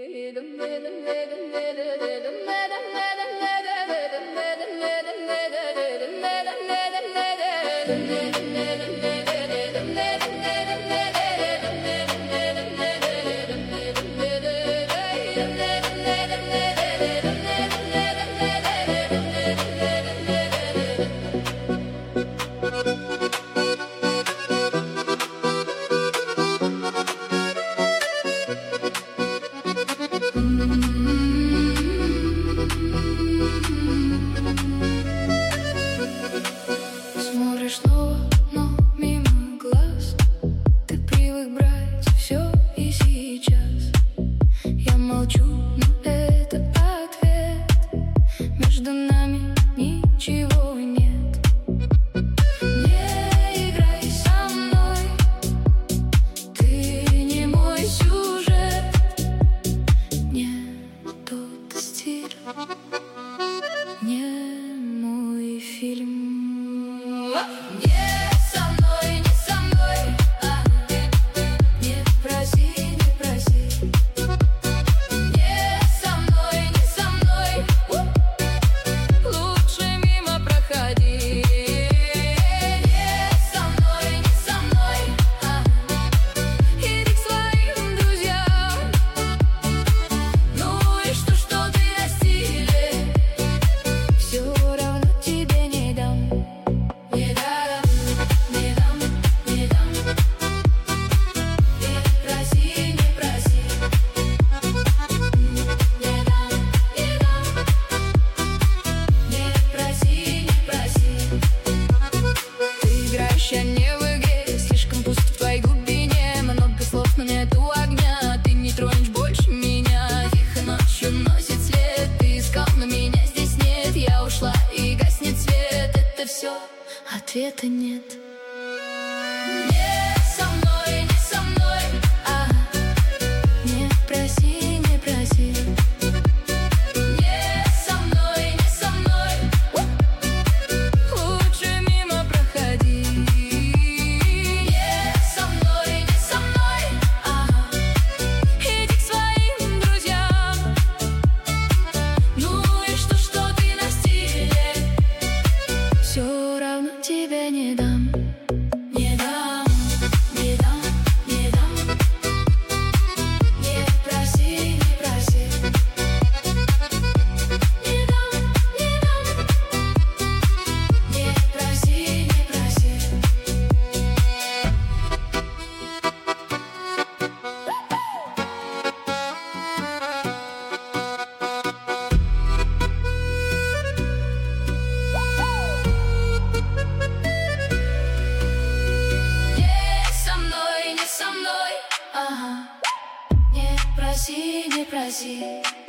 Смотришь снова, но мимо глаз. Ты привык брать все и сейчас. Я молчу, но это ответ. Между нами ничего нет. Не играй со мной, ты не мой сюжет. Не тот стиль, не мой фильм. Не со мной, не со мной, не проси, не проси. Не со мной, не со мной, лучше мимо проходи. Не со мной, иди к своим друзьям. Ну и что ты на стиле, все равно тебе не дам. Не дам, не дам, не дам. Не проси, не проси. Не дам, не дам. Не проси, не проси. Ты играешь, я не в игре. Слишком пусто в твоей глубине. Много слов, но нету огня. Ты не тронешь больше меня. Тихо ночью носит след. Ты искал, но меня здесь нет. Я ушла и гаснет свет. Это все, ответа нет. Не со мной, не со мной, не проси, не проси. Не со мной, не со мной, лучше мимо проходи. Не со мной, иди к своим друзьям. Ну и что ты на стиле, все равно тебе не дам. Не дам, не дам, не дам. Не проси, не проси. Не дам, не дам. Не проси, не проси. Не со мной, не проси, не проси.